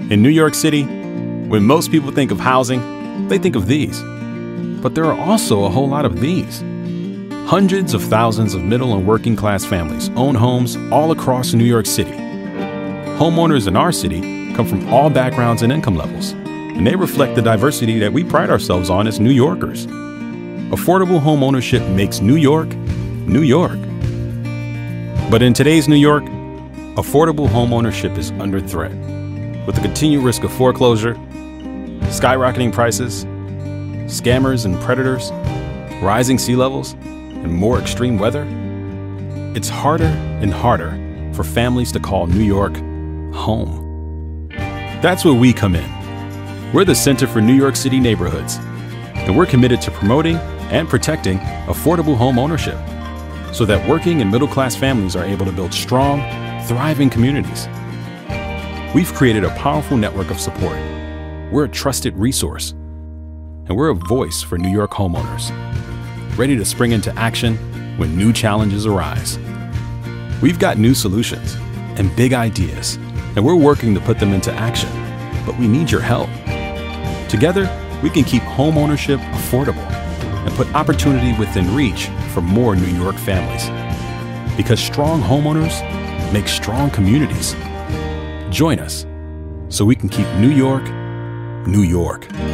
In New York City, when most people think of housing, they think of these. But there are also a whole lot of these. Hundreds of thousands of middle and working class families own homes all across New York City. Homeowners in our city come from all backgrounds and income levels, and they reflect the diversity that we pride ourselves on as New Yorkers. Affordable home ownership makes New York, New York. But in today's New York, affordable home ownership is under threat. With the continued risk of foreclosure, skyrocketing prices, scammers and predators, rising sea levels, and more extreme weather, it's harder and harder for families to call New York home. That's where we come in. We're the Center for New York City Neighborhoods, and we're committed to promoting and protecting affordable home ownership so that working and middle-class families are able to build strong, thriving communities. We've created a powerful network of support. We're a trusted resource, and we're a voice for New York homeowners, ready to spring into action when new challenges arise. We've got new solutions and big ideas, and we're working to put them into action, but we need your help. Together, we can keep home ownership affordable and put opportunity within reach for more New York families. Because strong homeowners make strong communities. Join us so we can keep New York, New York.